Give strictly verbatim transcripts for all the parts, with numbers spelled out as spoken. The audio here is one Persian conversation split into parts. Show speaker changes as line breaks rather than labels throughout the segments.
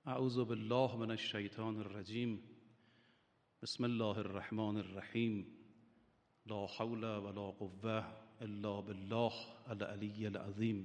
اعوذ بالله من الشیطان الرجیم. بسم الله الرحمن الرحیم. لا حول ولا قوة الا بالله العلی العظیم.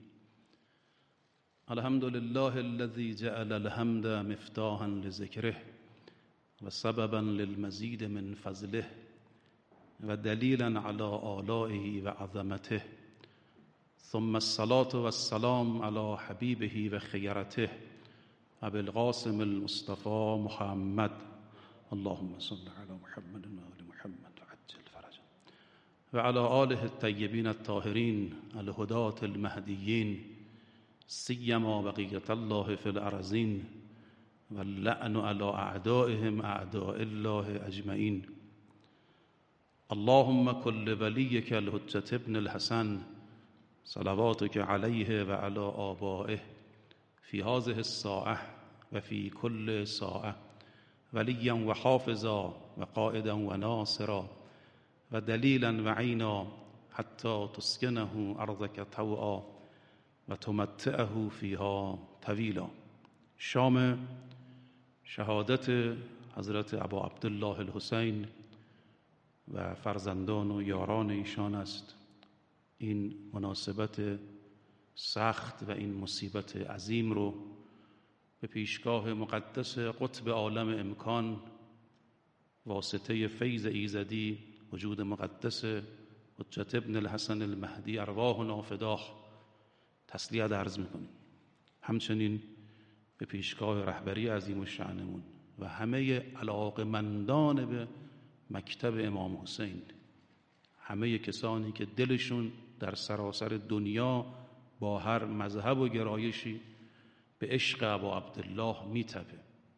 الحمد لله الذي جعل الحمد مفتاحا لذکره و سببا للمزید من فضله و دلیلا على آلائه و عظمته. ثم الصلاة والسلام على حبیبه و خیرته ابی القاسم المصطفى محمد. اللهم صل على محمد و آل محمد وعجل فرجه و على آله الطیبین الطاهرین الهداة المهدیین سیما بقیة الله فی الارضین و اللعن على اعدائهم اعداء الله اجمعین. اللهم كل وليك الحجة ابن الحسن صلواتك عليه وعلى آبائه في هذه الساعة وفي كل ساعة وليا وحافظا وقائدا وناصرا ودليلا وعينا حتى تسكنه أرضك طوعا وتمتعه فيها طويلا. شام شهادت حضرت ابا عبدالله الحسین و فرزندان و یاران ایشان است. این مناسبت سخت و این مصیبت عظیم رو به پیشگاه مقدس قطب عالم امکان واسطه فیض ایزدی وجود مقدس حجت ابن الحسن المهدی ارواحنا فداه تسلیت عرض میکنیم. همچنین به پیشگاه رهبری عظیم الشأنمون و همه علاقمندان به مکتب امام حسین، همه کسانی که دلشون در سراسر دنیا با هر مذهب و گرایشی به عشق ابا عبدالله میتپه.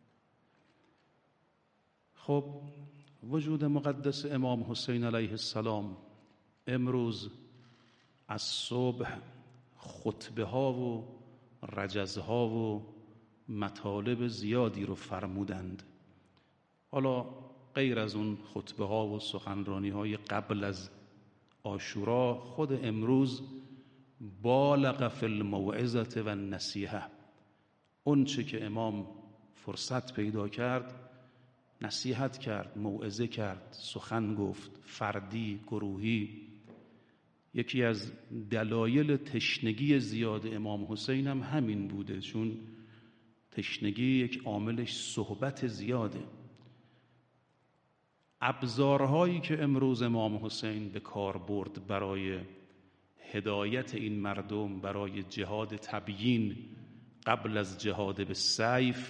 خب وجود مقدس امام حسین علیه السلام امروز از صبح خطبه ها و رجزها و مطالب زیادی رو فرمودند. حالا غیر از اون خطبه ها و سخنرانی های قبل از عاشورا، خود امروز بالغ فی الموعظة و النصیحه، اون چه که امام فرصت پیدا کرد نصیحت کرد، موعظه کرد، سخن گفت، فردی، گروهی. یکی از دلایل تشنگی زیاد امام حسین هم همین بوده، چون تشنگی یک عاملش صحبت زیاده. ابزارهایی که امروز امام حسین به کار برد برای هدایت این مردم، برای جهاد تبیین قبل از جهاد به سیف،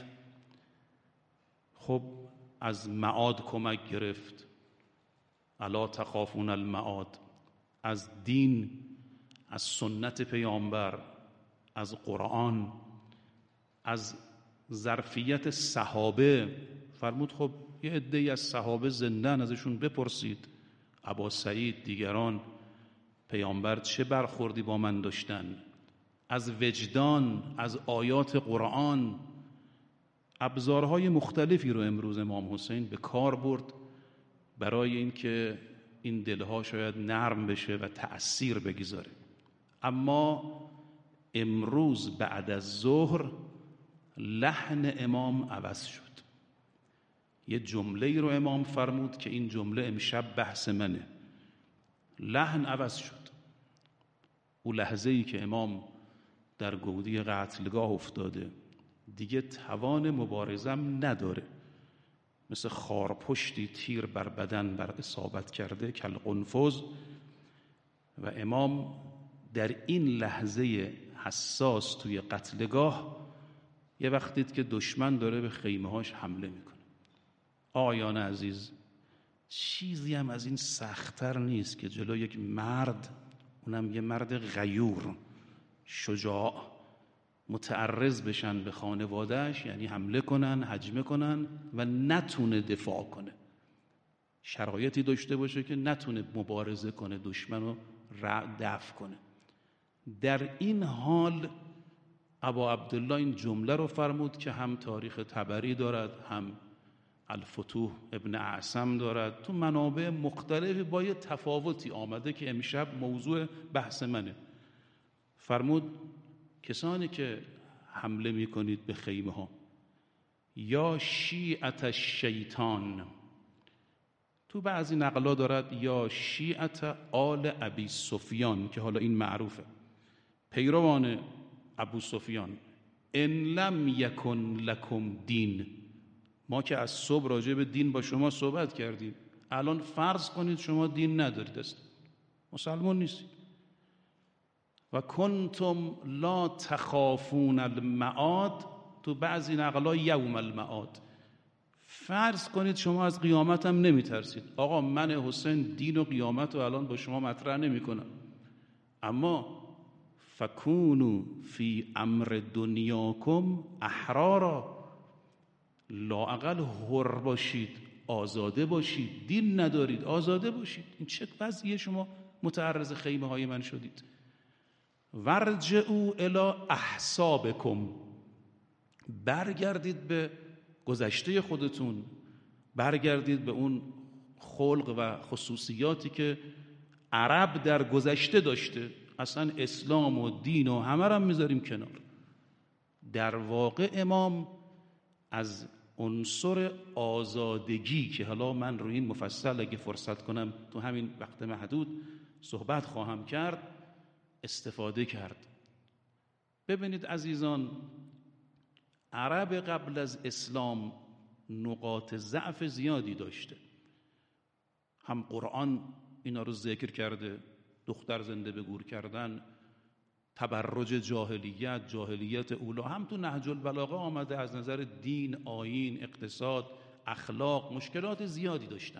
خب از معاد کمک گرفت، الا تخافون المعاد، از دین، از سنت پیامبر، از قرآن، از ظرفیت صحابه. فرمود خب یه عده‌ای از صحابه زندن، ازشون بپرسید، ابا سعید، دیگران، پیامبر چه برخوردی با من داشتن. از وجدان، از آیات قرآن، ابزارهای مختلفی رو امروز امام حسین به کار برد برای اینکه این دلها شاید نرم بشه و تأثیر بگذاره. اما امروز بعد از ظهر لحن امام عوض شد. یه جمله رو امام فرمود که این جمله امشب بحث منه. لحن عوض شد. او لحظه ای که امام در گودی قتلگاه افتاده دیگه توان مبارزم نداره، مثل خارپشتی تیر بر بدن بر اصابت کرده کالقنفذ. و امام در این لحظه حساس توی قتلگاه یه وقتی که دشمن داره به خیمه هاش حمله میکنه. آیان عزیز، چیزی هم از این سخت‌تر نیست که جلو یک مرد، اونم یه مرد غیور شجاع، متعرض بشن به خانوادهش، یعنی حمله کنن، هجمه کنن و نتونه دفاع کنه. شرایطی داشته باشه که نتونه مبارزه کنه، دشمن رو دفع کنه. در این حال ابا عبدالله این جمله رو فرمود که هم تاریخ طبری دارد، هم الفتوح ابن اعصم دارد، تو منابع مختلفی با یه تفاوتی آمده که امشب موضوع بحث منه. فرمود کسانی که حمله میکنید به خیمه ها، یا شیعت الشیطان. تو بعضی نقلا دارد یا شیعت آل ابی سفیان، که حالا این معروفه، پیروان ابو سفیان. ان لم یکن لکم دین، ما که از صبح راجع به دین با شما صحبت کردیم، الان فرض کنید شما دین ندارید، است مسلمان نیستید. و کنتم لا تخافون المعاد، تو بعضی نقلا یوم المعاد، فرض کنید شما از قیامت هم نمی ترسید. آقا من حسین دین و قیامت رو الان با شما مطرح نمی کنم، اما فکونوا فی امر دنیاکم احرارا، لااقل حر باشید، آزاده باشید. دین ندارید، آزاده باشید. این چه وضعیه؟ شما متعرض خیمه های من شدید. ورجعوا الی احسابکم، برگردید به گذشته خودتون، برگردید به اون خلق و خصوصیاتی که عرب در گذشته داشته. اصلا اسلام و دین و همه رو هم میذاریم کنار. در واقع امام از عنصر آزادگی که حالا من روی این مفصل اگه فرصت کنم تو همین وقت محدود صحبت خواهم کرد استفاده کرد. ببینید عزیزان، عرب قبل از اسلام نقاط ضعف زیادی داشته. هم قرآن اینا رو ذکر کرده، دختر زنده به گور کردن، تبرج جاهلیت، جاهلیت اولا. هم تو نهج البلاغه آمده از نظر دین، آیین، اقتصاد، اخلاق مشکلات زیادی داشتن،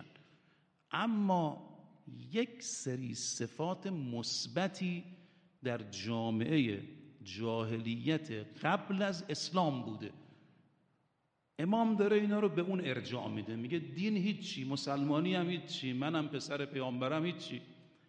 اما یک سری صفات مثبتی در جامعه جاهلیت قبل از اسلام بوده. امام داره اینا رو به اون ارجاع میده، میگه دین هیچی، مسلمانی هم هیچی، منم پسر پیامبرم هیچی.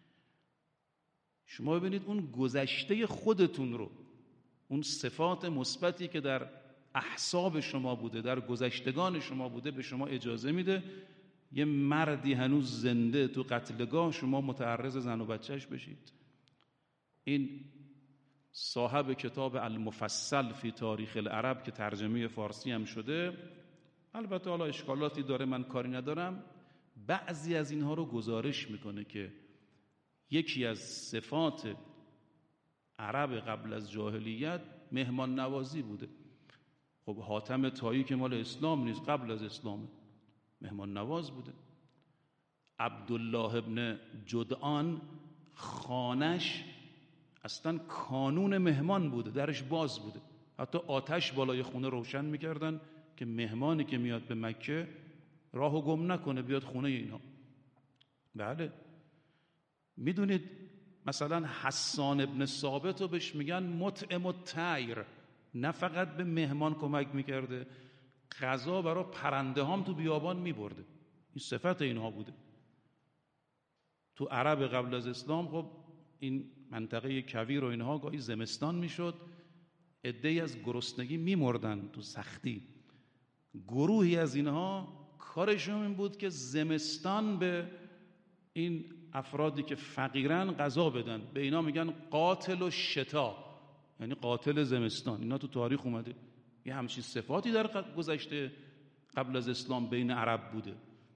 شما ببینید اون گذشته خودتون رو، اون صفات مثبتی که در احساب شما بوده، در گذشتگان شما بوده، به شما اجازه میده یه مردی هنوز زنده تو قتلگاه شما متعرض زن و بچهش بشید. این صاحب کتاب المفصل فی تاریخ العرب که ترجمه فارسی هم شده، البته حالا اشکالاتی داره، من کاری ندارم، بعضی از اینها رو گزارش میکنه که یکی از صفات عرب قبل از جاهلیت مهمان نوازی بوده. خب حاتم طایی که مال اسلام نیست، قبل از اسلام مهمان نواز بوده. عبدالله ابن جدعان خانش اصلا کانون مهمان بوده، درش باز بوده، حتی آتش بالای خونه روشن میکردن که مهمانی که میاد به مکه راهو گم نکنه بیاد خونه اینا. بله میدونید مثلا حسان ابن ثابت رو بهش میگن مطعم الطیر، نه فقط به مهمان کمک میکرده، غذا برای پرنده هم تو بیابان میبرده. این صفت اینها بوده. تو عرب قبل از اسلام خب این منطقه کویر و اینها گاهی زمستان میشد، عده‌ای از گرسنگی میمردن تو سختی. گروهی از اینها کارشون این بود که زمستان به این افرادی که فقیرن غذا بدن. به اینا میگن قاتل و شتا، یعنی قاتل زمستان. اینا تو تاریخ اومده. یه همچین صفاتی در گذشته قبل از اسلام بین عرب بوده.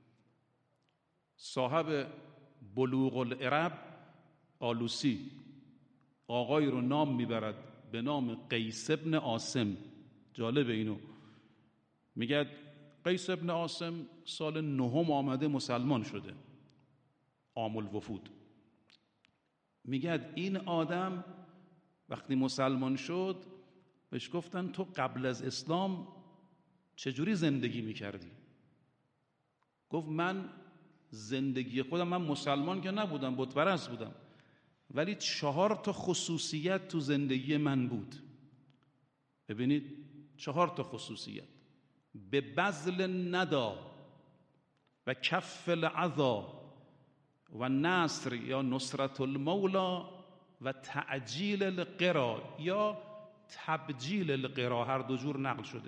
صاحب بلوغ العرب آلوسی آقای رو نام میبرد به نام قیس ابن عاصم. جالب اینو میگه قیس ابن عاصم سال نهم آمده مسلمان شده، عام الوفود. میگه این آدم وقتی مسلمان شد بهش گفتن تو قبل از اسلام چجوری زندگی میکردی؟ گفت من زندگی خودم، من مسلمان که نبودم، بت پرست بودم، ولی چهار تا خصوصیت تو زندگی من بود. ببینید چهار تا خصوصیت: به بذل ندا و کف العذا و نصر یا نصرت المولا و تعجیل القرا یا تبجیل القرا، هر دو جور نقل شده.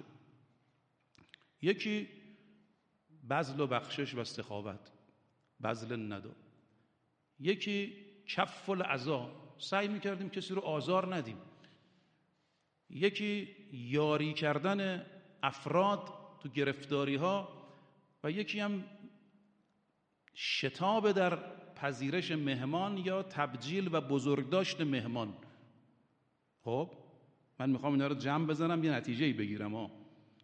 یکی بذل و بخشش و سخاوت، بذل ندا. یکی کف العذا، سعی میکردیم کسی رو آزار ندیم. یکی یاری کردن افراد تو گرفتاری ها و یکی هم شتاب در پذیرش مهمان یا تبجیل و بزرگداشت مهمان. خب من میخوام اینا رو جمع بزنم یه نتیجه‌ای بگیرم. ها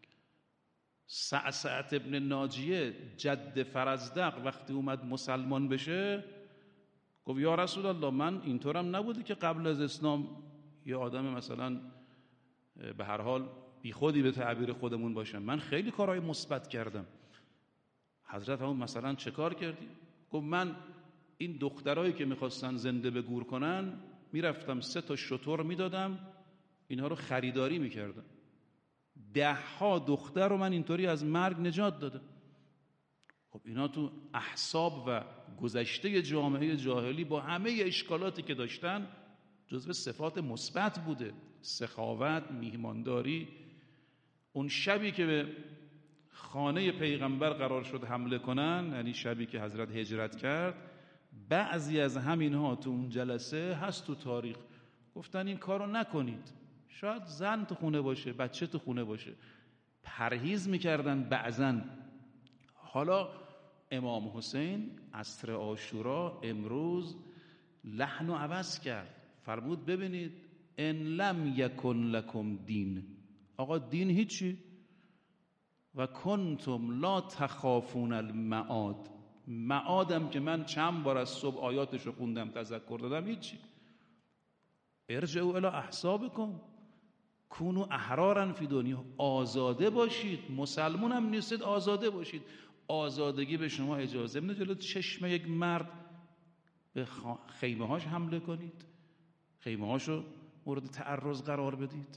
سعسعت ابن ناجیه جد فرزدق وقتی اومد مسلمان بشه گفت یا رسول الله من اینطورم نبودی که قبل از اسلام یه آدم مثلا به هر حال بی خودی به تعبیر خودمون باشم، من خیلی کارهای مثبت کردم. حضرت همون مثلا چه کار کردی؟ گفت من این دخترایی که میخواستن زنده به گور کنن میرفتم سه تا شتر میدادم اینها رو خریداری میکردم، ده ها دختر رو من اینطوری از مرگ نجات دادم. خب اینا تو احساب و گذشته جامعه جاهلی با همه اشکالاتی که داشتن جزو صفات مثبت بوده. سخاوت، میهمانداری. اون شبی که به خانه پیغمبر قرار شد حمله کنن، یعنی شبی که حضرت هجرت کرد، بعضی از همینها تو اون جلسه هست تو تاریخ گفتن این کارو نکنید، شاید زن تو خونه باشه، بچه تو خونه باشه، پرهیز میکردن بعضن. حالا امام حسین عصر عاشورا امروز لحن و عوض کرد، فرمود ببینید ان لم یکن لکم دین، آقا دین هیچی، و کنتم لا تخافون المعاد، معادم که من چند بار از صبح آیاتشو خوندم تذکر دادم هیچی، ارجعوا الی احسابکم کونوا احرارا فی دنیا، آزاده باشید، مسلمون هم نیستید آزاده باشید. آزادگی به شما اجازه میده جلوی چشم یک مرد به خیمه هاش حمله کنید، خیمه هاشو مورد تعرض قرار بدید.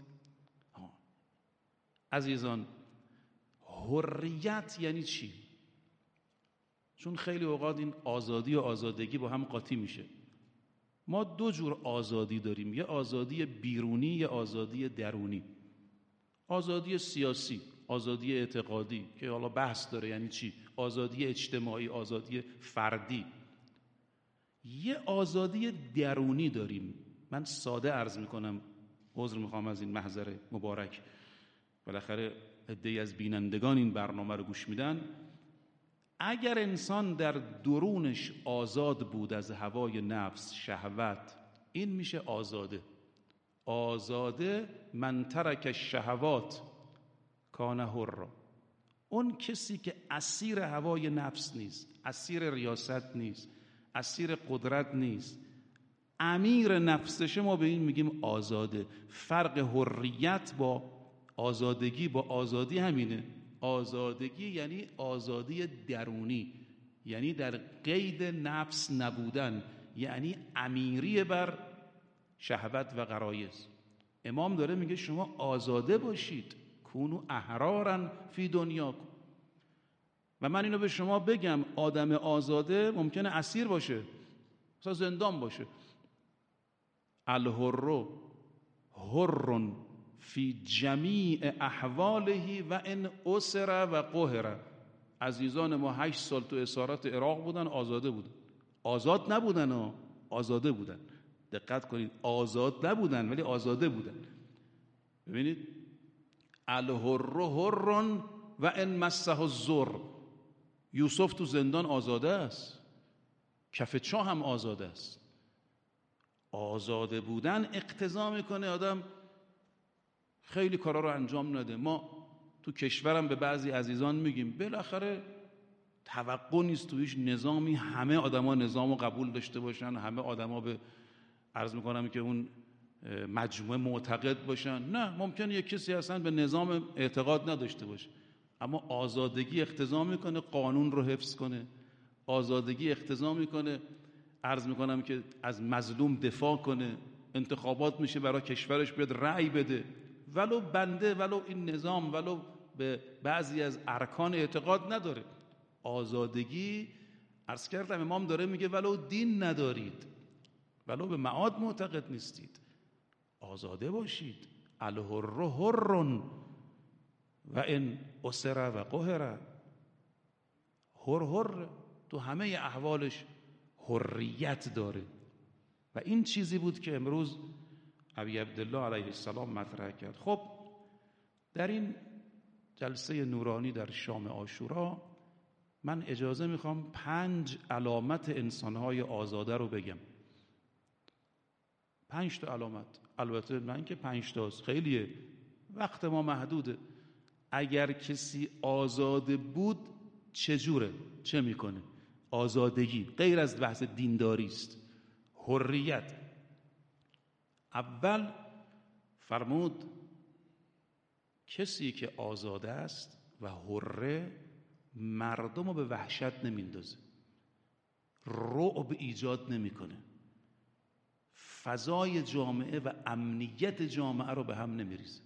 عزیزان حریت یعنی چی؟ چون خیلی اوقات این آزادی و آزادگی با هم قاطی میشه. ما دو جور آزادی داریم، یه آزادی بیرونی، یه آزادی درونی. آزادی سیاسی، آزادی اعتقادی که حالا بحث داره یعنی چی، آزادی اجتماعی، آزادی فردی. یه آزادی درونی داریم. من ساده عرض میکنم، عذر میخوام از این محضر مبارک، بالاخره عده‌ای از بینندگان این برنامه رو گوش میدن. اگر انسان در درونش آزاد بود از هوای نفس، شهوت، این میشه آزاده. آزاده من ترک الشهوات کان حرا، اون کسی که اسیر هوای نفس نیست، اسیر ریاست نیست، اسیر قدرت نیست، امیر نفسشه، ما به این میگیم آزاده. فرق حریت با آزادگی با آزادی همینه. آزادگی یعنی آزادی درونی، یعنی در قید نفس نبودن، یعنی امیری بر شهوت و غرایز. امام داره میگه شما آزاده باشید، کونوا احرارا فی دنیاکم. و من اینو به شما بگم، آدم آزاده ممکنه اسیر باشه، مثلا زندان باشه. الحر حر فی جمیع احواله و ان اسر و قهر. عزیزان ما هشت سال تو اسارت عراق بودن، آزاده بودن. آزاد نبودن ها، آزاده بودن. دقت کنید، آزاد نبودن ولی آزاده بودن. ببینید الحر حر و ان مسه الضر. یوسف تو زندان آزاده است، کف چاه هم آزاده است. آزاده بودن اقتضا میکنه آدم خیلی کارا رو انجام نده. ما تو کشورم به بعضی عزیزان میگیم بالاخره توقع نیست تو هیچ نظامی همه آدما نظامو قبول داشته باشن، همه آدما به عرض میکنم که اون مجموعه معتقد باشن. نه، ممکنه یک کسی اصلا به نظام اعتقاد نداشته باشه، اما آزادگی اقتضا میکنه قانون رو حفظ کنه، آزادگی اقتضا میکنه عرض میکنم که از مظلوم دفاع کنه، انتخابات میشه برای کشورش بیاد رأی بده، ولو بنده ولو این نظام ولو به بعضی از ارکان اعتقاد نداره. آزادگی عرض کردم امام داره میگه ولو دین ندارید، ولو به معاد معتقد نیستید، آزاده باشید. الحر حر و ان اسر و قهر. حر حر تو همه احوالش حریت داره. و این چیزی بود که امروز ابی عبدالله علیه السلام مطرح کرد. خب در این جلسه نورانی در شام عاشورا من اجازه میخوام پنج علامت انسانهای آزاده رو بگم. پنج تا علامت. البته من که پنج تاست خیلیه، وقت ما محدوده. اگر کسی آزاده بود چجوره؟ چه میکنه؟ آزادگی غیر از بحث دینداری است. حریت. اول فرمود کسی که آزاده است و حره مردم رو به وحشت نمیندازه، رعب ایجاد نمیکنه، فضای جامعه و امنیت جامعه رو به هم نمیریزه.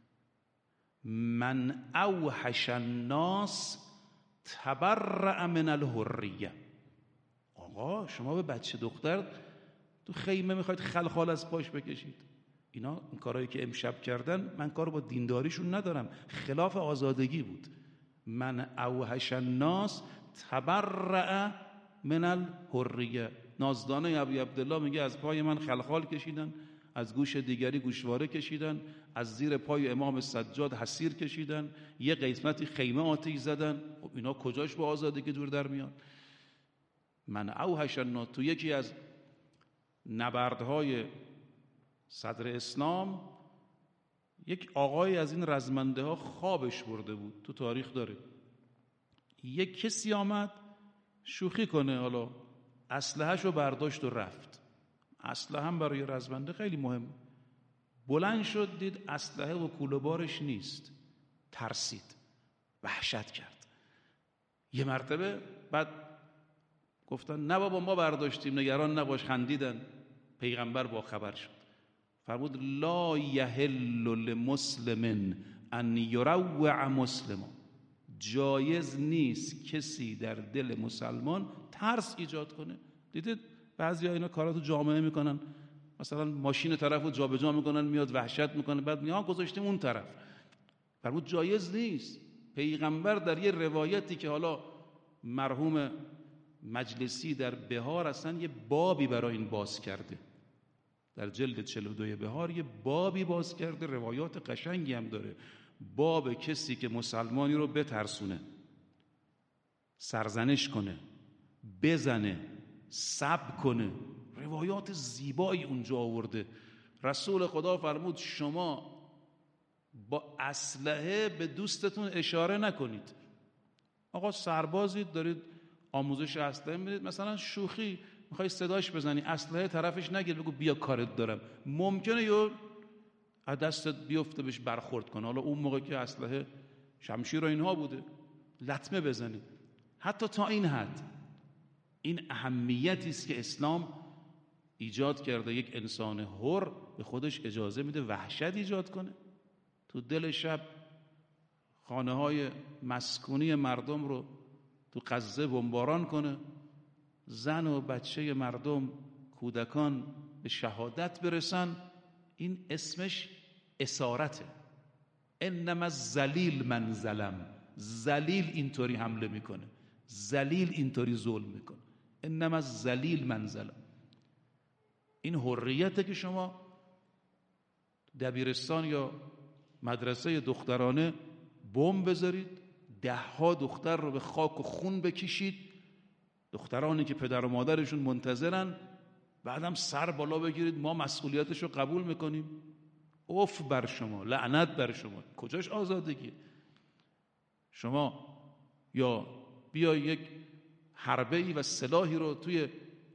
من اوحش الناس تبرأ من الحریه. آقا شما به بچه دختر تو خیمه میخواید خلخال از پاش بکشید؟ اینا این کارهایی که امشب کردن، من کار با دینداریشون ندارم، خلاف آزادگی بود. من اوحش الناس تبرأ من الحریه. نازدانه ابی عبدالله میگه از پای من خلخال کشیدن، از گوش دیگری گوشواره کشیدن، از زیر پای امام سجاد حسیر کشیدن، یه قسمتی خیمه آتش زدن. خب اینا کجاش با آزادگی دور در میاد؟ من اوحش الناس. تو یکی از نبردهای صدر اسلام یک آقای از این رزمنده ها خوابش برده بود، تو تاریخ داره. یک کسی آمد شوخی کنه، حالا اسلحه‌شو برداشت و رفت. اسلحه هم برای رزمنده خیلی مهم. بلند شد دید اسلحه و کوله بارش نیست، ترسید، وحشت کرد. یه مرتبه بعد گفتن نه بابا ما برداشتیم، نگران نباش، خندیدن. پیغمبر با خبر شد، فرمود لا یحل لمسلم ان یروع مسلما. جایز نیست کسی در دل مسلمان ترس ایجاد کنه. دیدید بعضی ها اینا کارا تو جامعه میکنن، مثلا ماشین طرف رو جابجا میکنن، میاد وحشت میکنه، بعد میان گذاشتیم اون طرف. فرمود جایز نیست. پیغمبر در یه روایتی که حالا مرحوم مجلسی در بهار اصلا یه بابی برای این باز کرده، در جلد چهل و دو بهار یه بابی باز کرده، روایات قشنگی هم داره. باب کسی که مسلمانی رو بترسونه، سرزنش کنه، بزنه، سب کنه، روایات زیبایی اونجا آورده. رسول خدا فرمود شما با اسلحه به دوستتون اشاره نکنید. آقا سربازید، دارید آموزش اسلحه میدید، مثلا شوخی میخوای صداش بزنی، اسلحه طرفش نگیر، بگو بیا کارت دارم. ممکنه یه از دستت بیفته بهش برخورد کنه. حالا اون موقع که اسلحه شمشیر و اینها بوده، لطمه بزنی. حتی تا این حد. این اهمیتی است که اسلام ایجاد کرده. یک انسان حر به خودش اجازه میده وحشت ایجاد کنه، تو دل شب خانه های مسکونی مردم رو تو غزه بمباران کنه، زن و بچه مردم، کودکان به شهادت برسن. این اسمش اسارته. انما الذلیل من ظلم. ذلیل اینطوری حمله میکنه، ذلیل اینطوری ظلم میکنه. انما الذلیل من ظلم. این حریته که شما دبیرستان یا مدرسه دخترانه بمب بذارید، ده ها دختر رو به خاک و خون بکشید، دخترانی که پدر و مادرشون منتظرن، بعدم سر بالا بگیرید ما مسئولیتش رو قبول میکنیم. اوف بر شما، لعنت بر شما. کجاش آزادگی؟ شما یا بیا یک حربه‌ای و سلاحی رو توی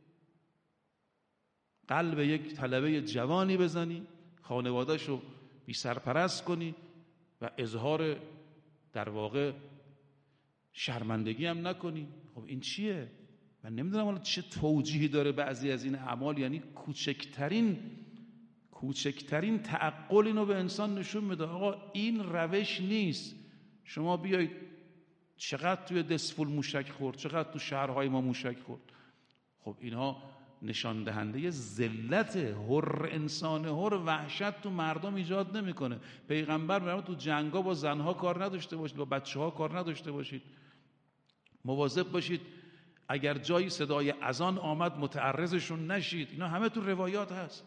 قلب یک طلبه جوانی بزنی، خانواده‌اش رو بی سرپرست کنی و اظهار در واقع شرمندگی هم نکنی. خب این چیه؟ من نمیدونم حالا چه توجیهی داره بعضی از این اعمال. یعنی کوچکترین کوچکترین تعقل اینو به انسان نشون میده. آقا این روش نیست. شما بیایید، چقدر توی دسفول موشک خورد، چقدر تو شهرهای ما موشک خورد. خب اینها نشان دهنده ذلت. حر انسان حر وحشت تو مردم ایجاد نمیکنه. پیغمبر میگه تو جنگا با زنها کار نداشته باشید، با بچه‌ها کار نداشته باشید، مواظب باشید اگر جایی صدای اذان آمد متعرضشون نشید. اینا همه تو روایات هست.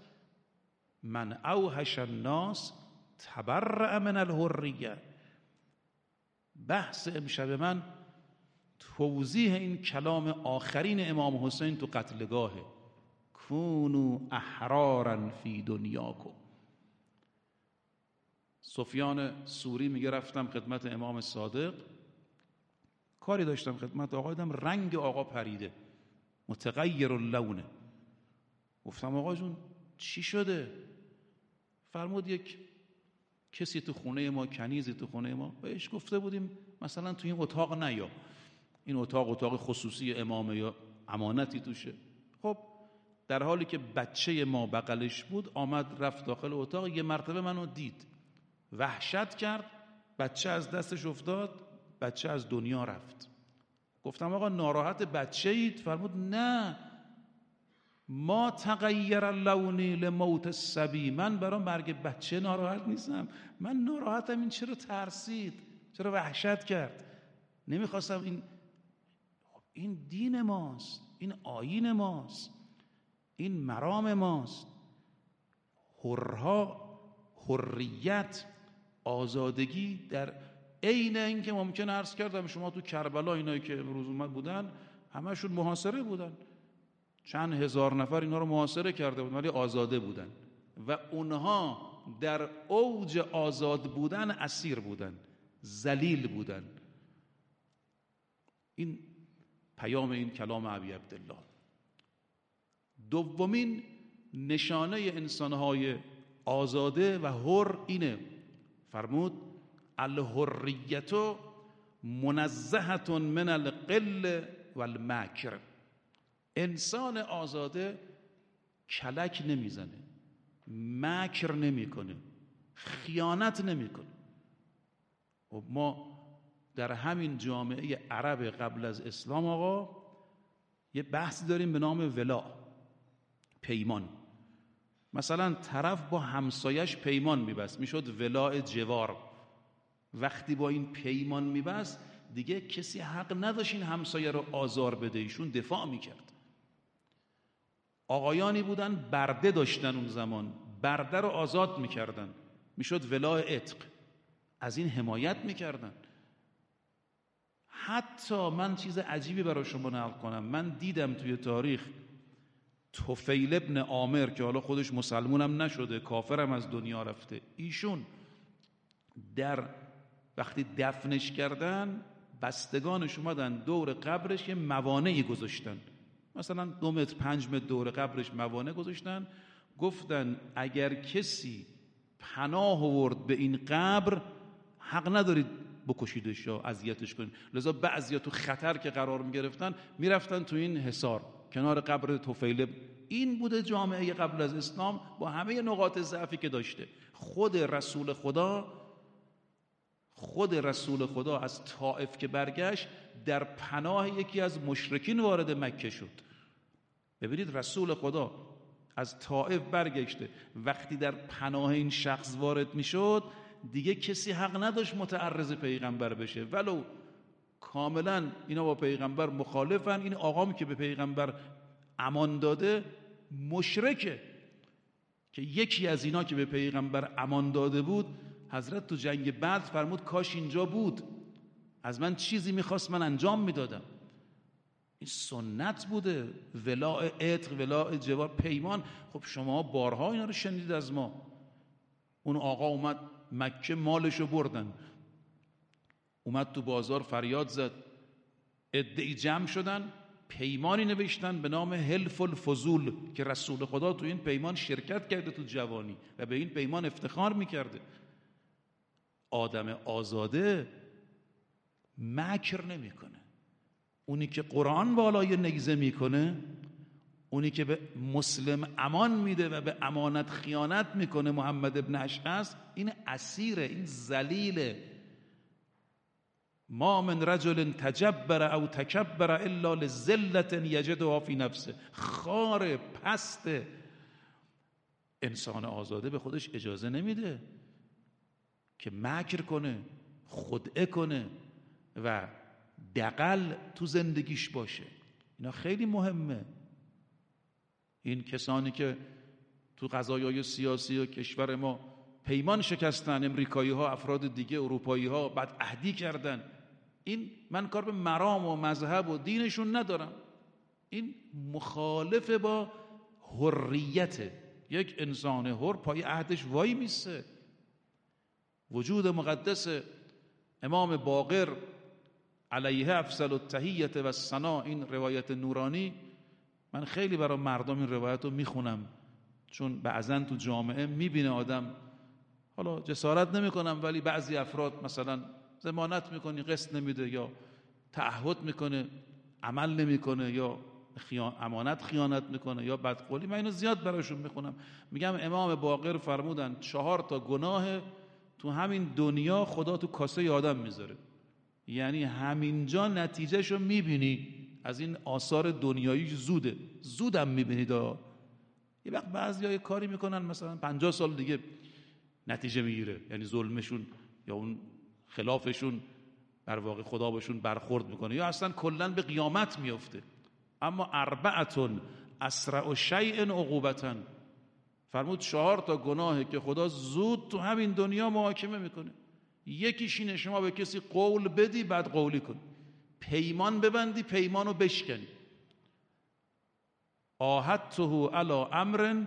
من اوحش الناس تبرأ من الحریه. بحث امشب من توضیح این کلام آخرین امام حسین تو قتلگاهه: کونوا احرارا فی دنیاکم. سفیان سوری میگه رفتم خدمت امام صادق، کاری داشتم خدمت آقا، دیدم رنگ آقا پریده، متغیر اللونه. گفتم آقا جون چی شده؟ فرمود یک کسی تو خونه ما، کنیزی تو خونه ما، بهش گفته بودیم مثلا تو این اتاق نیا، این اتاق اتاق خصوصی امامه یا امانتی توشه. خب در حالی که بچه ما بغلش بود آمد رفت داخل اتاق، یه مرتبه منو دید، وحشت کرد، بچه از دستش افتاد، بچه از دنیا رفت. گفتم آقا ناراحت بچه اید؟ فرمود نه، ما تغییر لونی لموت الصبی، من برای مرگ بچه ناراحت نیستم، من ناراحتم این چرا ترسید، چرا وحشت کرد. نمیخواستم این این دین ماست، این آیین ماست، این مرام ماست. حرها، حریت، آزادگی در عین این که ممکن عرض کردم شما تو کربلا اینایی که امروز اومد بودن همشون محاصره بودن، چند هزار نفر اینا رو محاصره کرده بودن ولی آزاده بودن و اونها در اوج آزاد بودن اسیر بودن، ذلیل بودن. این پیام این کلام ابی عبدالله. دومین نشانه انسانهای آزاده و حر اینه، فرمود الحریت منزهة من القل والمکر. انسان آزاده کلک نمیزنه، مکر نمیکنه، خیانت نمیکنه. و ما در همین جامعه عرب قبل از اسلام آقا یه بحث داریم به نام ولا، پیمان. مثلا طرف با همسایش پیمان میبست، میشد ولاء جوار. وقتی با این پیمان میبست دیگه کسی حق نداشت این همسایه رو آزار بده، ایشون دفاع میکرد. آقایانی بودن برده داشتن اون زمان، برده رو آزاد میکردن، میشد ولاء عتق، از این حمایت میکردن. حتی من چیز عجیبی برای شما نقل کنم، من دیدم توی تاریخ طفیل ابن عامر که حالا خودش مسلمونم نشده، کافرم از دنیا رفته، ایشون در وقتی دفنش کردن بستگانش اومدن دور قبرش یه موانعی گذاشتن، مثلا دو متر پنج متر دور قبرش موانع گذاشتن، گفتن اگر کسی پناه آورد به این قبر حق ندارید بکشیدش یا اذیتش کنید. لذا بعضیا تو خطر که قرار میگرفتن میرفتن تو این حصار کنار قبر طفیل. این بوده جامعه قبل از اسلام با همه نقاط ضعفی که داشته. خود رسول خدا خود رسول خدا از طائف که برگشت در پناه یکی از مشرکین وارد مکه شد. ببینید رسول خدا از طائف برگشته، وقتی در پناه این شخص وارد میشد دیگه کسی حق نداشت متعرض پیغمبر بشه، ولو کاملا اینا با پیغمبر مخالفن. این آقام که به پیغمبر امان داده مشرکه، که یکی از اینا که به پیغمبر امان داده بود حضرت تو جنگ بدر فرمود کاش اینجا بود، از من چیزی میخواست من انجام میدادم. این سنت بوده، ولاء عتق، ولاء جوار، پیمان. خب شما بارها اینا رو شنیدید از ما. اون آقا اومد مکه، مالشو بردن، اومد تو بازار فریاد زد، عده‌ای جمع شدن، پیمانی نوشتن به نام حلف الفضول که رسول خدا تو این پیمان شرکت کرده تو جوانی و به این پیمان افتخار میکرده. آدم آزاده مکر نمیکنه. اونی که قرآن بالای نیزه میکنه، اونی که به مسلم امان میده و به امانت خیانت میکنه، محمد ابن اشعث، این اسیره، این ذلیله. ما من رجل تجبر او تکبر الا لذلت یجدها فی نفسه. خار پست انسان آزاده به خودش اجازه نمیده که مکر کنه، خدعه کنه و دغل تو زندگیش باشه. اینا خیلی مهمه. این کسانی که تو قضایای سیاسی و کشور ما پیمان شکستن امریکایی ها، افراد دیگه، اروپایی ها، بعد عهدی کردن. این من کار به مرام و مذهب و دینشون ندارم، این مخالف با حریت یک انسان حر. پای عهدش وای میسته. وجود مقدس امام باقر علیه افضل التحیة و الثنا، این روایت نورانی، من خیلی برای مردم این روایت رو میخونم، چون بعضا تو جامعه میبینه آدم، حالا جسارت نمیکنم ولی بعضی افراد مثلا ضمانت میکنی قسط نمیده، یا تعهد میکنه عمل نمیکنه، یا خیان... امانت خیانت میکنه، یا بدقولی. من اینو زیاد براشون میخونم. میگم امام باقر فرمودن چهار تا گناه تو همین دنیا خدا تو کاسه آدم میذاره، یعنی همینجا نتیجهشو میبینی از این آثار دنیایی. زوده زودم میبینید. یه وقت بعضی ها یه کاری میکنن مثلا پنجاه سال دیگه نتیجه میگیره، یعنی ظلمشون یا اون خلافشون در واقع خدا بهشون برخورد میکنه، یا اصلا کلا به قیامت میفته. اما اربعتون اسرع شیء عقوبتن، فرمود چهار تا گناهه که خدا زود تو همین دنیا محاکمه میکنه. یکیش اینه شما به کسی قول بدی بعد قولی کنی، پیمان ببندی پیمانو بشکنی. عاهدته علی امر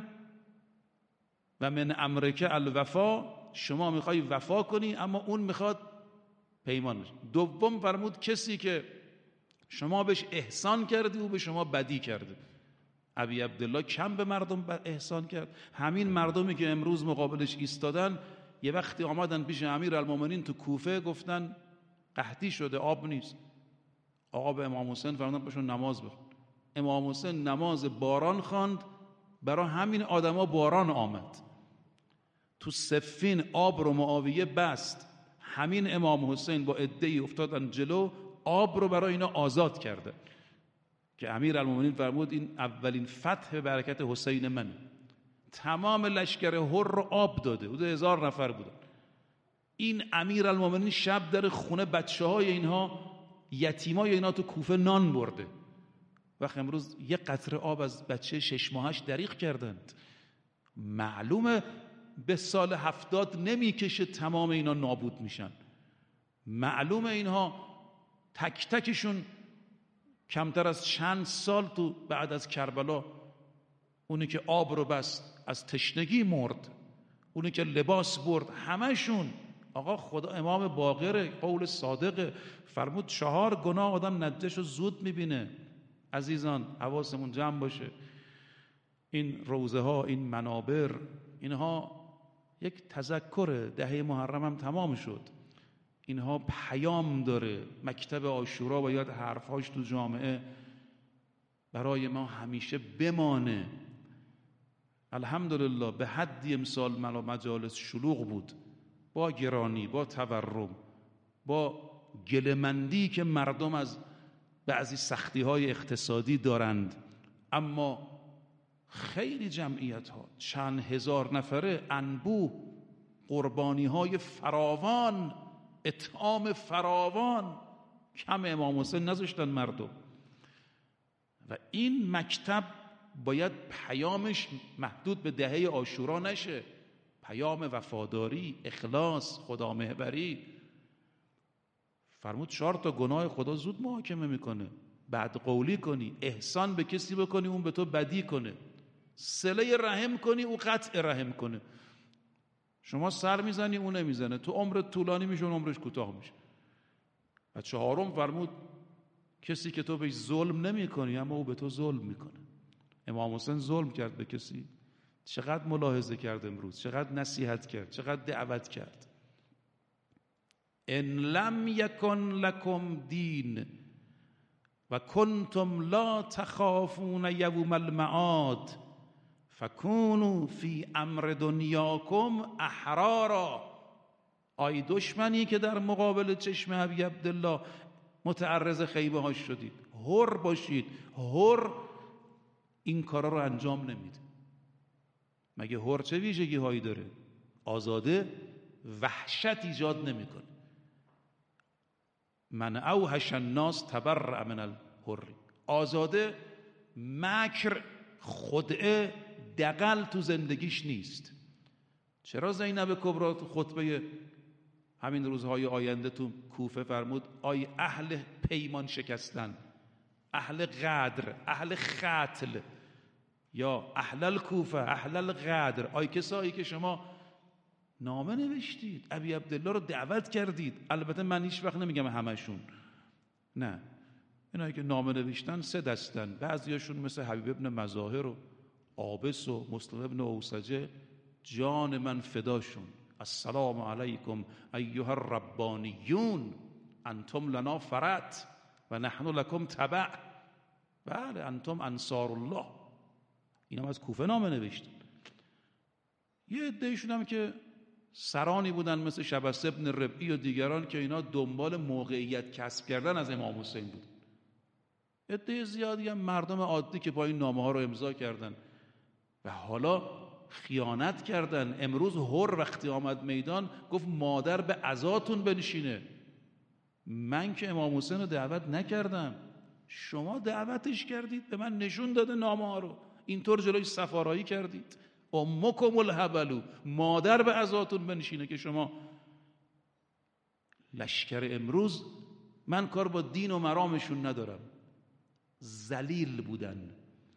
و من امرک الوفا، شما میخوای وفا کنی اما اون میخواد پیمان بشه. دوم فرمود کسی که شما بهش احسان کردی او به شما بدی کرده. ابی عبدالله کم به مردم احسان کرد. همین مردمی که امروز مقابلش ایستادن یه وقتی آمدن پیش امیرالمومنین تو کوفه، گفتن قحطی شده آب نیست. آقا به امام حسین فرمودن باشون نماز بخون. امام حسین نماز باران خواند، برای همین آدما باران آمد. تو صفین آب رو معاویه بست، همین امام حسین با عده‌ای افتادن جلو، آب رو برای اینا آزاد کرده که امیرالمومنین فرمود این اولین فتح برکت حسین من. تمام لشکر حر رو آب داده، حدود هزار نفر بودن. این امیرالمومنین شب در خونه بچه های اینها، یتیمای اینا تو کوفه نان برده. وقت امروز یک قطره آب از بچه شش ماهش دریغ کردند. معلومه به سال هفتاد نمیکشه تمام اینا نابود میشن. معلومه اینها تک تکشون کمتر از چند سال تو بعد از کربلا، اونی که آب رو بست از تشنگی مرد، اونی که لباس برد، همشون. آقا خدا امام باقر قول صادقه، فرمود چهار گناه آدم نتیجهشو زود میبینه. عزیزان حواسمون جمع باشه. این روزه ها، این منابر، اینها یک تذکر. دهه محرم هم تمام شد، اینها پیام داره. مکتب عاشورا باید حرفهاش تو جامعه برای ما همیشه بمانه. الحمدلله به حدی امسال مجالس شلوغ بود، با گرانی، با تورم، با گله‌مندی که مردم از بعضی سختی‌های اقتصادی دارند، اما خیلی جمعیت ها چند هزار نفره، انبوه، قربانی های فراوان، اطعام فراوان، کم امام حسین نذاشتن مردم. و این مکتب باید پیامش محدود به دهه عاشورا نشه. پیام وفاداری، اخلاص، خدا محوری. فرمود چهار تا گناه خدا زود محاکمه میکنه. بعد قولی کنی، احسان به کسی بکنی اون به تو بدی کنه، صله رحم کنی او قطع رحم کنه. شما سر میزنی اون نمیزنه، تو عمرت طولانی میشه اون عمرش کوتاه میشه. و چهارم فرمود کسی که تو بهش ظلم نمی کنی اما او به تو ظلم میکنه. امام حسین ظلم کرد به کسی؟ چقدر ملاحظه کرد امروز، چقدر نصیحت کرد، چقدر دعوت کرد. ان لم یکن لکم دین و کنتم لا تخافون یوم المعاد فکونوا فی امر دنیاکم احرارا. آی دشمنی که در مقابل چشم ابی عبدالله متعرض خیبه هاش شدید، حر باشید. حر این کارا رو انجام نمیده. مگه حر چه ویژگی هایی داره؟ آزاده وحشت ایجاد نمیکنه. من اوحش الناس تبرأ من الحر. آزاده مکر، خدعه، دغل تو زندگیش نیست. چرا زینب کبری تو خطبه همین روزهای آینده تو کوفه فرمود آی اهل پیمان شکستن، اهل غدر، اهل قتل، یا اهل الکوفه، اهل الغدر، آی کسایی که شما نامه نوشتید، ابی عبدالله رو دعوت کردید. البته من هیچ وقت نمیگم همشون، نه، اینایی که نامه نوشتن سه دستن، بعضیاشون مثل حبیب ابن مظاهر و عابس و مسلم ابن اوسجه جان من فداشون. السلام علیکم ایها الربانیون انتم لنا فرط و نحن لکم تبع. بله، انتم انصار الله. این هم از کوفه نامه نوشتن. یه عده‌ایشون هم که سرانی بودن مثل شبس ابن ربعی و دیگران که اینا دنبال موقعیت کسب کردن از امام حسین بودن. عده زیادی هم مردم عادی که با این نامه ها رو امضا کردن و حالا خیانت کردن. امروز هر وقتی آمد میدان گفت مادر به عزاتون بنشینه. من که امام حسین رو دعوت نکردم، شما دعوتش کردید، به من نشون داده نامه ها رو، اینطور جلوی سفارایی کردید. امکم الهبلو، مادر به عزاتون بنشینه که شما. لشکر امروز من کار با دین و مرامشون ندارم، ذلیل بودن،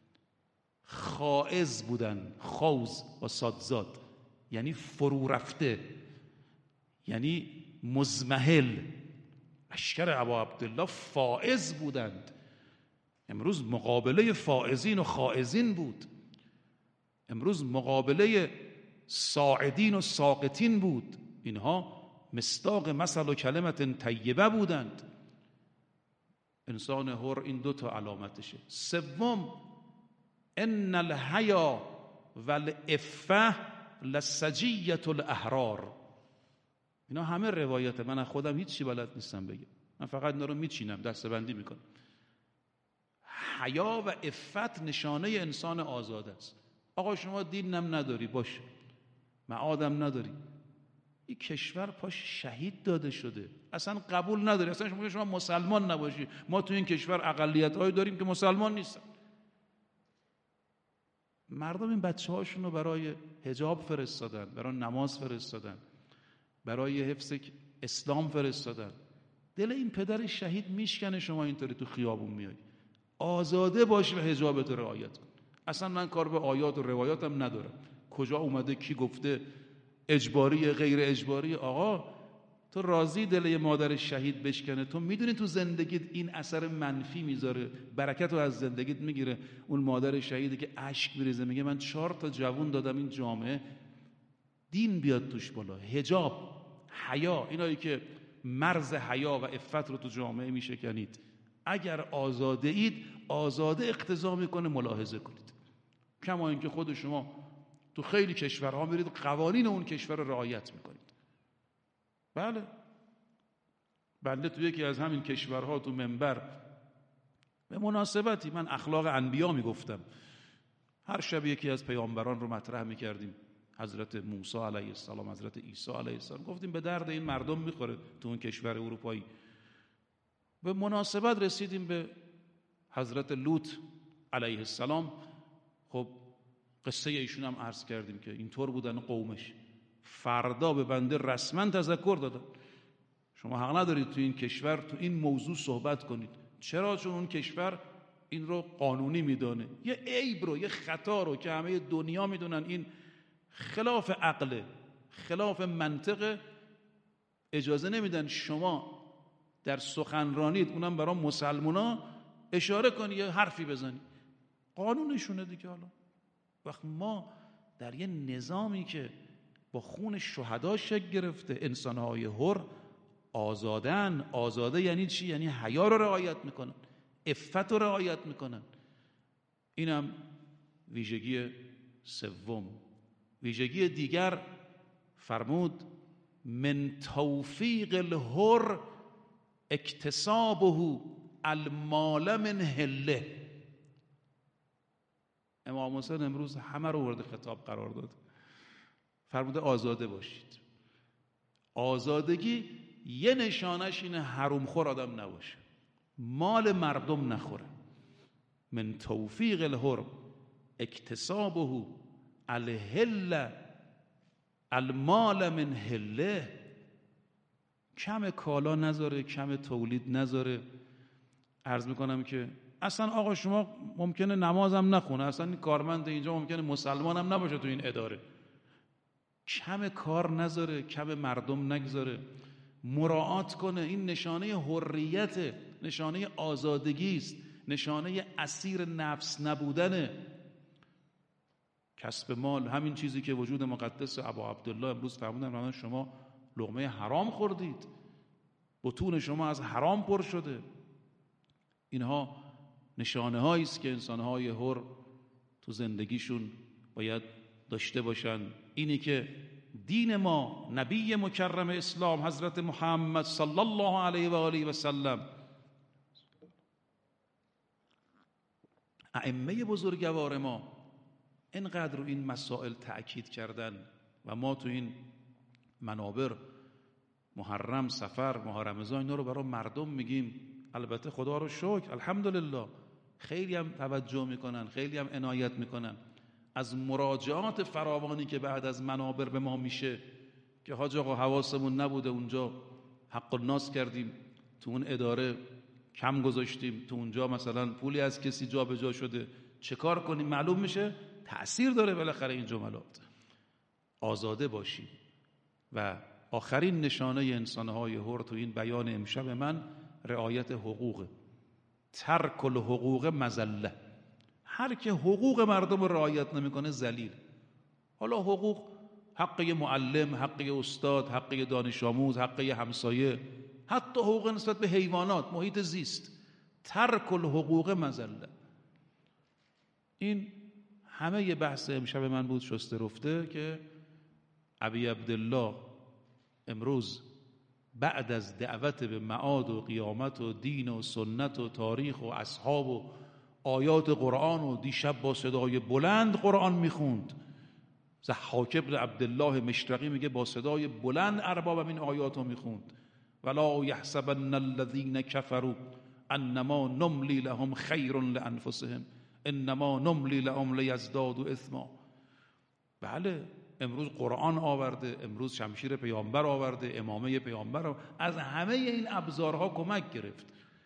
خائز بودن، خوز با صادزاد یعنی فرو رفته، یعنی مزمحل. لشکر ابا عبدالله فائز بودند. امروز مقابله فائزین و خائزین بود. امروز مقابله ساعدین و ساقطین بود. اینها مصداق مثل و کلمت طیبه بودند. انسان حر این دو تا علامتشه. سوم، ان الحیا والعفه لسجیة الاحرار. اینا همه روایته، من از خودم هیچی بلد نیستم بگم، من فقط اینا رو میچینم، دستبندی میکنم. حیا و عفت نشانه انسان آزاده است. آقا شما دینم نداری، باشه، معادم نداری، این کشور پاش شهید داده شده، اصلا قبول نداری، اصلا شما شما مسلمان نباشی. ما تو این کشور اقلیت‌هایی داریم که مسلمان نیستن. مردم این بچه هاشون رو برای حجاب فرستادن، برای نماز فرستادن، برای حفظ اسلام فرستادن. دل این پدر شهید میشکنه شما اینطوری تو خیابون میای. آزاده باشی و حجابت رو رعایت کن. اصلا من کار به آیات و روایاتم ندارم، کجا اومده، کی گفته، اجباری غیر اجباری. آقا تو راضی دل یه مادر شهید بشکنه؟ تو میدونی تو زندگیت این اثر منفی میذاره، برکت رو از زندگیت میگیره. اون مادر شهیدی که اشک میریزه میگه من چهار تا جوون دادم این جامعه دین بیاد توش بالا، حجاب، حیا، اینایی که مرز حیا و عفت رو تو جامعه میشکنید. اگر آزاده اید، آزاده اقتضا میکنه ملاحظه کنید. کما اینکه خود شما تو خیلی کشورها میرید قوانین اون کشور رو رعایت میکنید. بله، بنده تو یکی از همین کشورها تو منبر به مناسبتی، من اخلاق انبیا میگفتم، هر شب یکی از پیامبران رو مطرح میکردیم، حضرت موسی علیه السلام، حضرت عیسی علیه السلام، گفتیم به درد این مردم میخوره تو اون کشور اروپایی. به مناسبت رسیدیم به حضرت لوط علیه السلام. خب قصه ایشون هم عرض کردیم که اینطور بودن قومش. فردا به بنده رسما تذکر دادن شما حق ندارید تو این کشور تو این موضوع صحبت کنید. چرا؟ چون اون کشور این رو قانونی میدانه، یه عیب رو، یه خطا رو که همه دنیا میدونن این خلاف عقله، خلاف منطقه، اجازه نمیدن شما در سخنرانیت، اونم برای مسلمونا، اشاره کنی یا حرفی بزنی. قانونشونه دیگه. حالا وقت ما در یه نظامی که با خون شهدا شکل گرفته، انسانهای حر آزادن. آزاده یعنی چی؟ یعنی حیا رو رعایت میکنن، عفت رو رعایت میکنن. اینم ویژگی سوم. ویژگی دیگر فرمود من توفیق الحر اکتسابه المال من حله. امام حسین امروز همه رو ورد خطاب قرار داد، فرموده آزاده باشید. آزادگی یه نشانش اینه حروم خور آدم نباشه، مال مردم نخوره. من توفیق الحر اکتسابه الحل المال من حله، کم کالا نذاره، کم تولید نذاره. عرض میکنم که اصلا آقا شما ممکنه نمازم نخونه، اصلا این کارمند اینجا ممکنه مسلمانم نباشه تو این اداره، کم کار نذاره، کم مردم نگذاره، مراعات کنه. این نشانه حریت، نشانه آزادگی است، نشانه اسیر نفس نبودنه. کسب مال، همین چیزی که وجود مقدس ابا عبدالله امروز فرمودن شما لقمه حرام خوردید، بطون شما از حرام پر شده. اینها نشانه هایی است که انسانهای حر تو زندگیشون باید داشته باشن. اینی که دین ما، نبی مکرم اسلام حضرت محمد صلی الله علیه و آله و سلم، ائمه بزرگوار ما اینقدر رو این مسائل تأکید کردن و ما تو این منابر محرم، سفر، ماه رمضان اینا رو برای مردم میگیم. البته خدا رو شکر، الحمدلله، خیلی هم توجه میکنن، خیلی هم عنایت میکنن. از مراجعات فراوانی که بعد از منابر به ما میشه که حاج آقا حواسمون نبوده اونجا حق الناس کردیم، تو اون اداره کم گذاشتیم، تو اونجا مثلا پولی از کسی جا به جا شده، چه کار کنیم؟ معلوم میشه تأثیر داره بالاخره این جملات. آزاده باشیم. و آخرین نشانه انسانهای حر تو این بیان امشب من رعایت حقوق. ترک الحقوق مذله. هر که حقوق مردم رو رعایت نمیکنه ذلیل. حالا حقوق، حق معلم، حق استاد، حق دانش آموز، حق همسایه، حتی حقوق نسبت به حیوانات، محیط زیست. ترک الحقوق مذله. این همه ی بحث امشب من بود شسته رفته که ابی عبدالله امروز بعد از دعوت به معاد و قیامت و دین و سنت و تاریخ و اصحاب و آیات قرآن و دیشب با صدای بلند قرآن میخوند. ضحاک ابن عبدالله مشرقی میگه با صدای بلند ارباب این آیات رو میخوند. ولا یحسبن الذین کفروا انما نملی لهم خیر لانفسهم انما نملی لهم لیزدادوا اثما. بله، امروز قرآن آورده، امروز شمشیر پیامبر آورده، امامه پیامبر آورده، از همه این ابزارها کمک گرفت.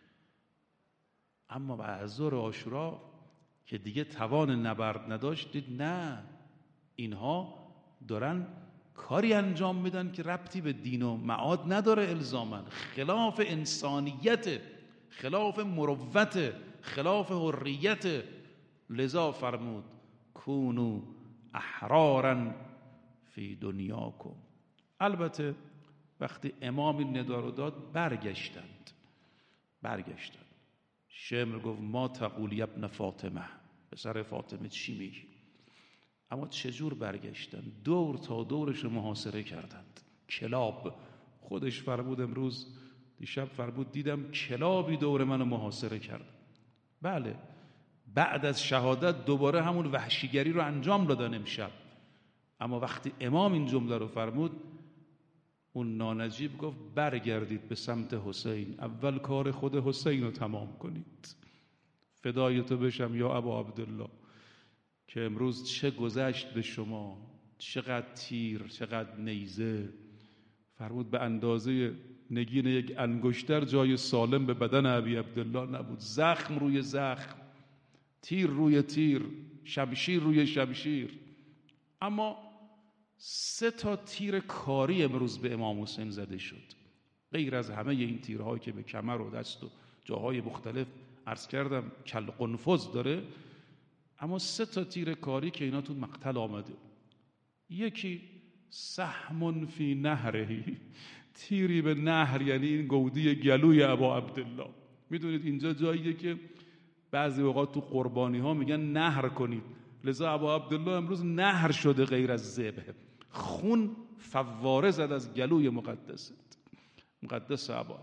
اما بعد ظهر عاشورا که دیگه توان نبرد نداشت، دید نه، اینها دارن کاری انجام میدن که ربطی به دین و معاد نداره، الزاماً خلاف انسانیت، خلاف مروت، خلاف حریت. لذا فرمود کونو احرارا فی دنیاکم. البته وقتی امام این ندا رو داد برگشتند برگشتند شمر گفت ما تقول ابن فاطمه، پسر فاطمه چی میگی؟ اما چجور برگشتند؟ دور تا دورش محاصره کردند. کلاب، خودش فرمود امروز دیشب فرمود دیدم کلابی دور منو محاصره کرد. بله، بعد از شهادت دوباره همون وحشیگری رو انجام دادن امشب. اما وقتی امام این جمله رو فرمود، اون نانجیب گفت برگردید به سمت حسین، اول کار خود حسین رو تمام کنید. فدای تو بشم یا ابا عبدالله که امروز چه گذشت به شما، چقدر تیر، چقدر نیزه. فرمود به اندازه نگین یک انگشتر جای سالم به بدن ابی عبدالله نبود. زخم روی زخم، تیر روی تیر، شمشیر روی شمشیر. اما سه تا تیر کاری امروز به امام حسین زده شد، غیر از همه این تیرهایی که به کمر و دست و جاهای مختلف عرض کردم کل قنفذ داره. اما سه تا تیر کاری که اینا تو مقتل آمده. یکی سهم فی نهرهی، تیری به نهر، یعنی این گودی گلوی ابا عبدالله. میدونید اینجا جاییه که بعضی اوقات تو قربانی ها میگن نهر کنید، لذا ابا عبدالله امروز نهر شده غیر از ذبح. خون فواره زد از گلوی مقدست مقدس ابا.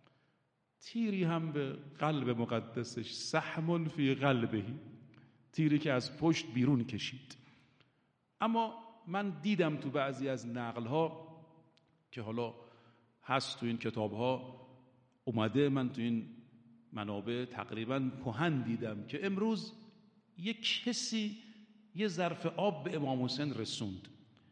تیری هم به قلب مقدسش، سهم فی قلبه، تیری که از پشت بیرون کشید. اما من دیدم تو بعضی از نقل ها که حالا هست تو این کتاب ها اومده، من تو این منابع تقریبا کهن دیدم که امروز یک کسی یه ظرف آب به امام حسین رسوند.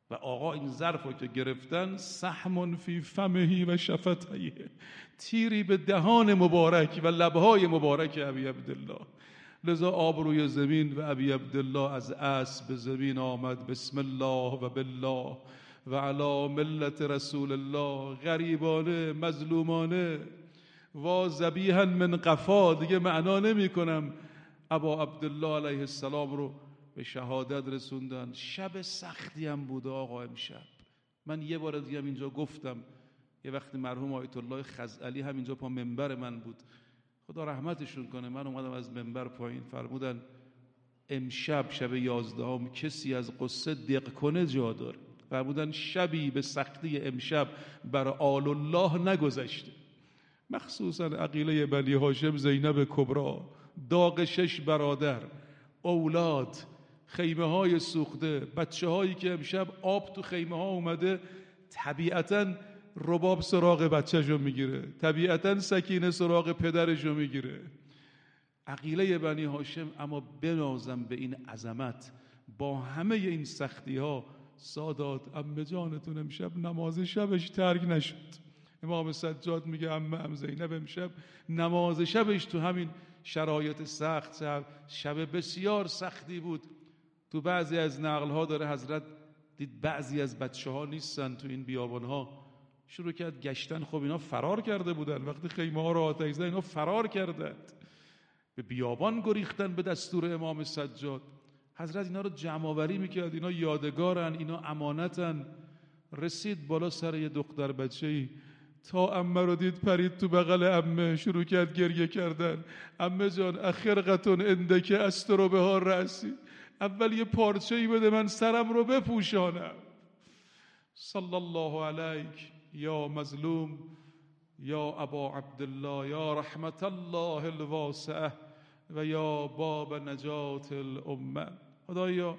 و آقا این ظرف رو که گرفتن، سهم فی فمه و شفتیه، تیری به دهان مبارک و لبهای مبارک ابی عبدالله. لذا آبروی زمین و ابی عبدالله از اسب به زمین آمد. بسم الله و بالله و علی ملت رسول الله. غریبانه، مظلومانه، و ذبیحا من قفا. دیگه معنا نمی کنم. ابا عبدالله علیه السلام رو به شهادت رسوندن. شب سختی هم بود آقا امشب. من یه بار دیگه هم اینجا گفتم، یه وقتی مرحوم آیت الله خزعلی هم اینجا پا منبر من بود، خدا رحمتشون کنه، من اومدم از منبر پایین، فرمودن امشب شب یازدهم کسی از قصه دق کنه جا داره. فرمودن شبی به سختی امشب بر آل الله نگذشته. مخصوصا عقیله بنی هاشم، زینب کبرا، داغ شش برادر، اولاد، خیمه های سوخته، بچه هایی که امشب آب تو خیمه ها اومده، طبیعتاً رباب سراغ بچه‌شو میگیره، طبیعتاً سکینه سراغ پدرشو میگیره. عقیله بنی هاشم اما بنازم به این عظمت، با همه این سختی ها، سادات عمه جانتون امشب نماز شبش ترک نشد. امام سجاد میگه عمه ام زینب امشب نماز شبش تو همین شرایط سخت، شب بسیار سختی بود. تو بعضی از نقل ها داره حضرت دید بعضی از بچه ها نیستن تو این بیابان ها، شروع کرد گشتن. خب اینا فرار کرده بودن، وقتی خیمه ها رو آتش زدن اینا فرار کردند، به بیابان گریختن به دستور امام سجاد. حضرت اینا رو جمع آوری میکرد، اینا یادگارن، اینا امانتن. رسید بالا سر یه دختر بچه‌ای، تا عمه رو دید پرید تو بغل عمه، شروع کرد گریه کردن. عمه جان اخرقتون اندک استرو بها رأسی، اول یه پارچه‌ای بده من سرم رو بپوشانم. صلی الله علیک یا مظلوم یا ابا عبدالله یا رحمت الله الواسعه و یا باب نجات الامه. خدایا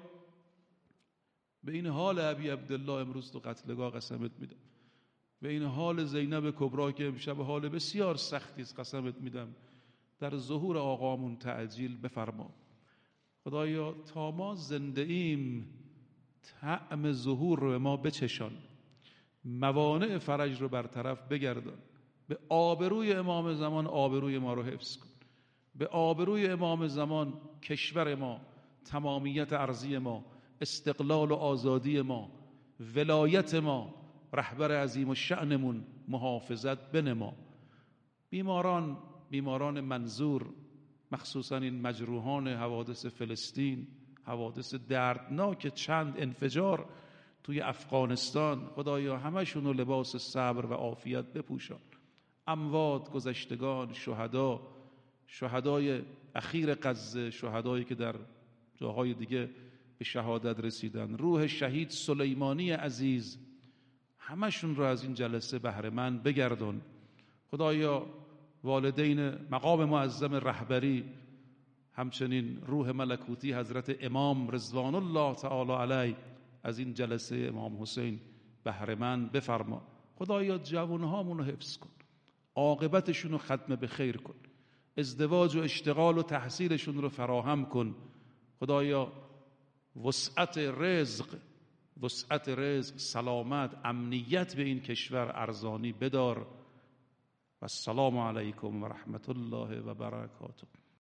به این حال ابی عبدالله امروز تو قتلگاه قسمت میدم، به این حال زینب کبرا که امشب حال بسیار سختی است قسمت میدم، در ظهور آقامون تعجیل بفرما. خدایا تا ما زنده ایم طعم ظهور رو ما بچشان، موانع فرج رو برطرف بگردان. به آبروی امام زمان آبروی ما رو حفظ کن، به آبروی امام زمان کشور ما، تمامیت ارضی ما، استقلال و آزادی ما، ولایت ما، رهبر عظیم و شأنمون محافظت بنما. بیماران بیماران منظور، مخصوصا این مجروحان حوادث فلسطین، حوادث دردناک چند انفجار توی افغانستان، خدایا همشون رو لباس صبر و عافیت بپوشان. اموات، گذشتگان، شهدا، شهدای اخیر غزه، شهدایی که در جاهای دیگه به شهادت رسیدن، روح شهید سلیمانی عزیز، همشون رو از این جلسه بهره مند بگردون. خدایا والدین مقام معظم رهبری، همچنین روح ملکوتی حضرت امام رضوان الله تعالی علیه از این جلسه امام حسین بهره مند بفرما. خدایا جوانهامون رو حفظ کن، عاقبتشون رو ختم به خیر کن، ازدواج و اشتغال و تحصیلشون رو فراهم کن. خدایا وسعت رزق، وسعت رزق، سلامت، امنیت به این کشور ارزانی بدار. و السلام علیکم و رحمت الله و برکاته.